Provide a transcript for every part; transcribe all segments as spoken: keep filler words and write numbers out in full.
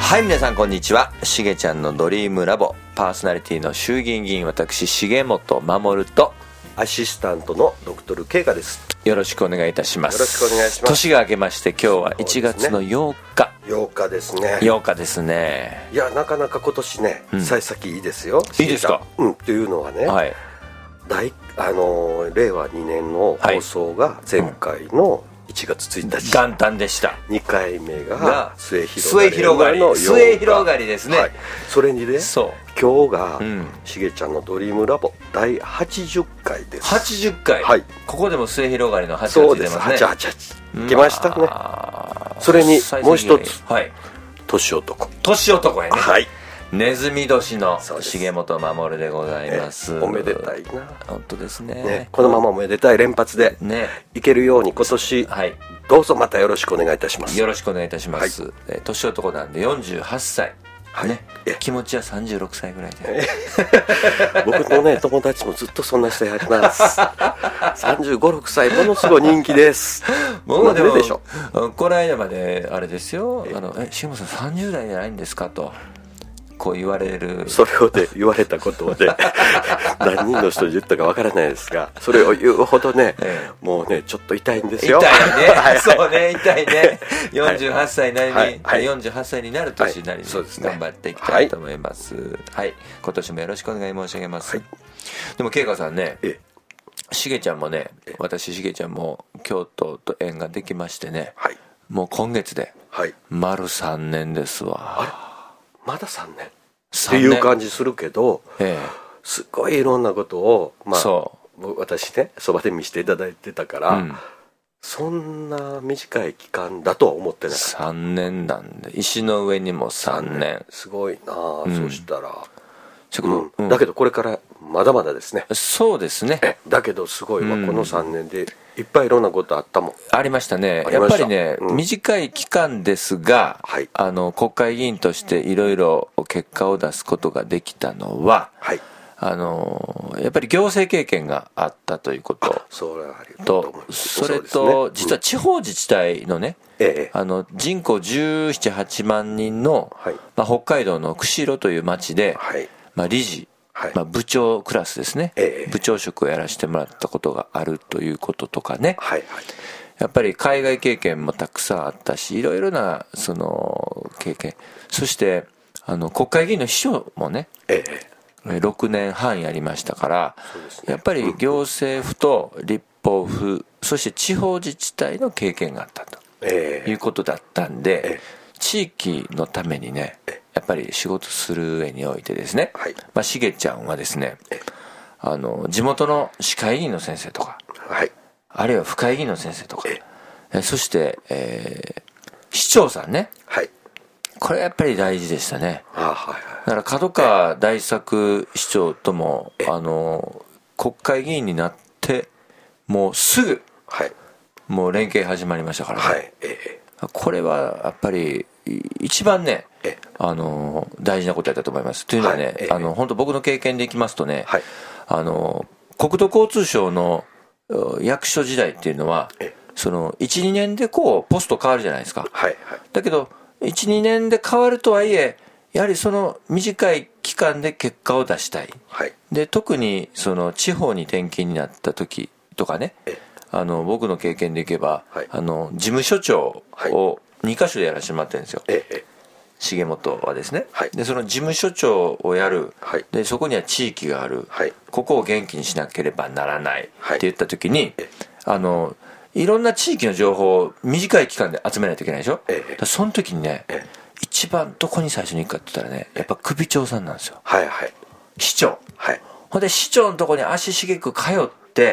はい、皆さんこんにちは。しげちゃんのドリームラボパーソナリティの衆議院議員、私重本守とアシスタントのドクトル慶香です。 よろしくお願いいたします。 よろしくお願いします。 年が明けまして今日はいちがつのようか。 ようかですね。 ようかですね。 いや、なかなか今年ね、 うん、 幸先いいですよ。 いいですか。 うん、っていうのはね、 はい、 大あの令和にねんの放送が前回のいちがつついたち、 元旦でした。 にかいめが末末広がりの末広がりですね、 はい、それにね、 そう今日が、 うん、 しげちゃんのドリームラボだいはちじゅっかいです。 はちじゅっかい、 はい、 ここでも末広がりのはちがつそうです。 出ますね。 はちはちはち来ましたね。それにもう一つ、 はい、 年男年男やね。 はい、 ネズミ年の重本守でございます。 えおめでたいな。 本当です ね, ねこのままおめでたい連発でいけるように今年、はい、どうぞまたよろしくお願いいたします。 よろしくお願いいたします、はい、え年男なんでよんじゅうはっさい、はいね、気持ちはさんじゅうろくさいぐらいで僕のね友達もずっとそんな人やりますさんじゅうご、ろくさいものすごい人気です。 僕でもでしょ、この間まであれですよ、あのえ重本さんさんじゅうだいじゃないんですかとこう言われる。 それをで言われたことで何人の人に言ったかわからないですが、それを言うほどね、ええ、もうねちょっと痛いんですよ。 痛いねはい、そうね痛いねよんじゅうはっさいなりに、はいはい、よんじゅうはっさいになる年なりに、はいね、頑張っていきたいと思います、はいはい、今年もよろしくお願い申し上げます、はい、でも慶香さんね、ええ、しげちゃんもね、私しげちゃんも京都と縁ができましてね、はい、もう今月で丸さんねんですわ。 あれまださんねんっていう感じするけど、ええ、すごいいろんなことを、まあ、そう私ねそばで見せていただいてたから、うん、そんな短い期間だとは思ってなかった。 さんねんなんで石の上にもさんねんすごいな、うん、そしたら、 うんうん、 だけどこれからまだまだですね。 そうですね。 だけどすごいわ、うん、このさんねんでいっぱいいろんなことあったもん。 ありましたね。やっぱりね、うん、短い期間ですが、はい、あの国会議員としていろいろ結果を出すことができたのは、はい、あのやっぱり行政経験があったということと、それと実は地方自治体のね、ええ、あの人口じゅうなな、はちまんにんの、はい、まあ、北海道の釧路という町で、はい、まあ、理事、はい、まあ、部長クラスですね、ええ、部長職をやらせてもらったことがあるということとかね、はいはい、やっぱり海外経験もたくさんあったし、いろいろなその経験、そしてあの国会議員の秘書もね、ええ、ろくねんはんやりましたから、そうですね、やっぱり行政府と立法府、そして地方自治体の経験があったと、ええ、いうことだったんで、ええ、地域のためにね、やっぱり仕事する上においてですね、はい、まあ、しげちゃんはですね、あの地元の市会議員の先生とか、はい、あるいは府会議員の先生とか、えそして、えー、市長さんね、はい、これやっぱり大事でしたね。あ、はいはい、だから角川大作市長ともあの国会議員になってもうすぐ、はい、もう連携始まりましたからね、はい、えー、これはやっぱり一番ね、あの大事なことやったと思います。というのはね、はい、あの本当僕の経験でいきますとね、はい、あの国土交通省の役所時代っていうのはその いち、にねんでこうポスト変わるじゃないですか、はいはい、だけど いち、にねんで変わるとはいえやはりその短い期間で結果を出したい、はい、で特にその地方に転勤になった時とかね、あの僕の経験でいけば、はい、あの事務所長をにかしょでやらせてもらってるんですよ、ええ、重本はですね、はい、でその事務所長をやる、はい、でそこには地域がある、はい、ここを元気にしなければならない、はい、って言った時に、あのいろんな地域の情報を短い期間で集めないといけないでしょ、ええ、だその時にね、ええ、一番どこに最初に行くかって言ったらね、やっぱ首長さんなんですよ、はいはい、市長、はい、ほんで市長のとこに足しげく通って、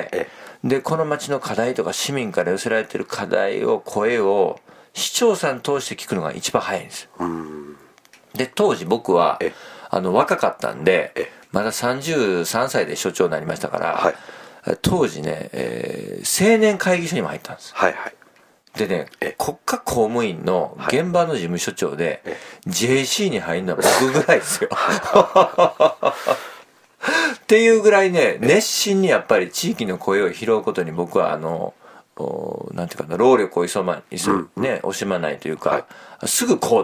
ええ、でこの町の課題とか市民から寄せられてる課題を声を市長さん通して聞くのが一番早いんですよ。うん、で当時僕はあの若かったんでまださんじゅうさんさいで所長になりましたから、はい、当時ね、えー、青年会議所にも入ったんです、はいはい、でね国家公務員の現場の事務所長で、はい、ジェーシー に入るのは僕ぐらいですよっていうぐらいね熱心にやっぱり地域の声を拾うことに僕はあのなんていうかな、労力を急ま、急、うん、ね、惜しまないというか、はい、すぐ行動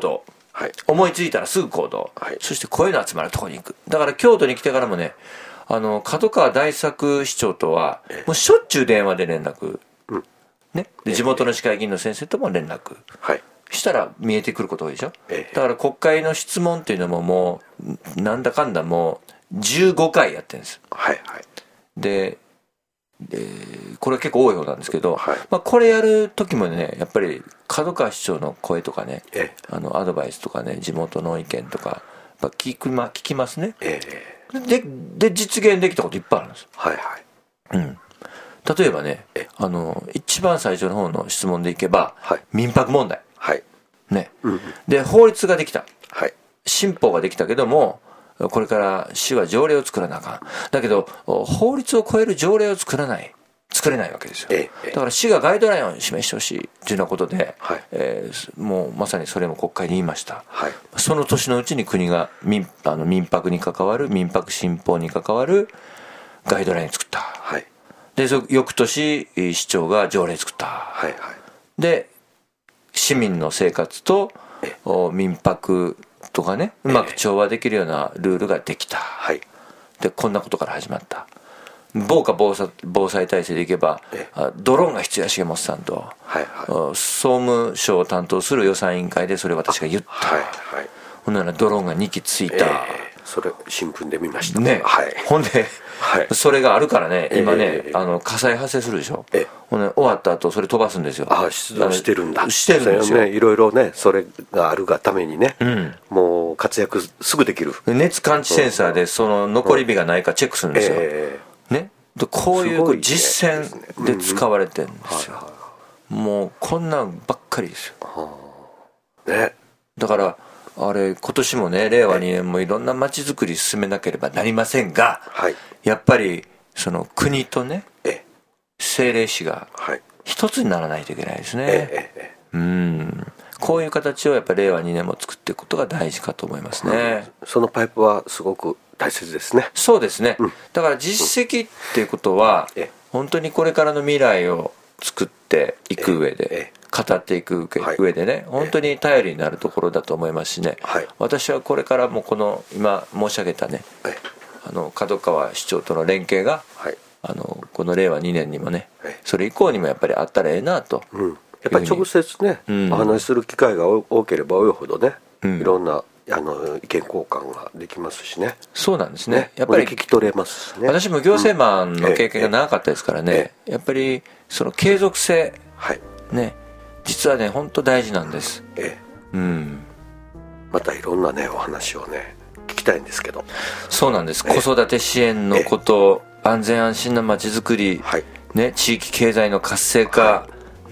はい、思いついたらすぐ行動、はい、そして声の集まるところに行く。だから京都に来てからもね、あの門川大作市長とはもうしょっちゅう電話で連絡、うんね、で地元の市会議員の先生とも連絡、はい、したら見えてくること多いでしょ。だから国会の質問っていうのももうなんだかんだもうじゅうごかいやってるんです、はいはい、ででこれ結構多い方なんですけど、はい、まあ、これやる時もねやっぱり門川市長の声とかね、ええ、あのアドバイスとかね地元の意見とかやっぱ聞く、ま、聞きますね、ええ、で, で実現できたこといっぱいあるんです、はいはい、うん、例えばねあの一番最初の方の質問でいけば、はい、民泊問題、はいね、うんうん、で法律ができた、はい、新法ができたけどもこれから市は条例を作らなあかん。だけど法律を超える条例を作らない作れないわけですよ。ええ、だから市がガイドラインを示してほしいというようなことで、はい、えー、もうまさにそれも国会に言いました。はい、その年のうちに国が 民, あの民泊に関わる民泊新法に関わるガイドラインを作った。はい、で翌年市長が条例作った。はいはい、で市民の生活と民泊とかね、うまく調和できるようなルールができた、はい、でこんなことから始まった。防火防災防災体制でいけばドローンが必要や重本さんと、はいはい、総務省を担当する予算委員会でそれ私が言った、はいはい、ほんならドローンがにきついた、えー、 それ新聞で見ましたね、 はい、 ほんで、はい、それがあるからね今ね、えー、あの火災発生するでしょ、えー、ほんで終わった後それ飛ばすんですよ。 ああ出動してるんだしてるんですよ、 ね、いろいろねそれがあるがためにね、うん、もう活躍すぐできる。 熱感知センサーでその残り火がないかチェックするんですよ、えーね、でこういう実践で使われてるんですよ、うん、もうこんなんばっかりですよ、ね、だからあれ今年もねれいわにねんもいろんな街づくり進めなければなりませんが、はい、やっぱりその国とね政令市が一つにならないといけないですね、ええ、うんこういう形をやっぱりれいわにねんも作っていくことが大事かと思いますね、 うん、そのパイプはすごく大切ですね。 そうですね、うん、だから実績っていうことは、うん、本当にこれからの未来を作っていく上で、語っていく上でね、本当に頼りになるところだと思いますしね、はい、私はこれからもこの今申し上げたね、あの門川市長との連携が、はい、あのこのれいわにねんにもね、それ以降にもやっぱりあったらええなと、うん、 やっぱり直接ね、うん、お話しする機会が多ければ多いほどね、うん、いろんなあの意見交換ができますしね。 そうなんですね、ねやっぱり聞き取れますしね。 私も行政マンの経験が長かったですからね、うん、やっぱりその継続性、はい、ね実はね本当大事なんです、ええ、うん、 またいろんなねお話をね聞きたいんですけど。 そうなんです、子育て支援のこと、安全安心なまちづくり、はい、ね、地域経済の活性化、はい、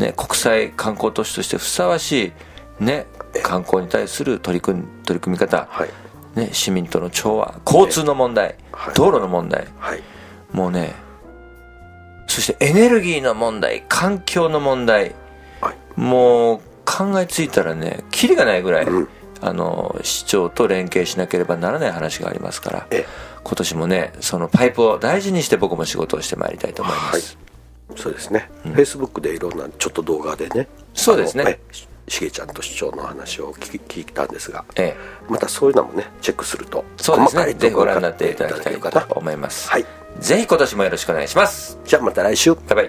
ね、国際観光都市としてふさわしい、ね、観光に対する取り組み、取り組み方、はい、ね、市民との調和、交通の問題、はい、道路の問題、はい、もうね、そしてエネルギーの問題、環境の問題、はい、もう考えついたらねキリがないぐらい、うん、あの市長と連携しなければならない話がありますから、今年もねそのパイプを大事にして僕も仕事をしてまいりたいと思います、 はい、そうですね、うん、フェイスブックでいろんなちょっと動画でね、 そうですね、 しげちゃんと市長の話を 聞, 聞いたんですが、ええ、またそういうのもねチェックするとそうですね、ぜひご覧になっていただきたいと思います、はい、ぜひ今年もよろしくお願いします。 じゃあまた来週、 バイバイ。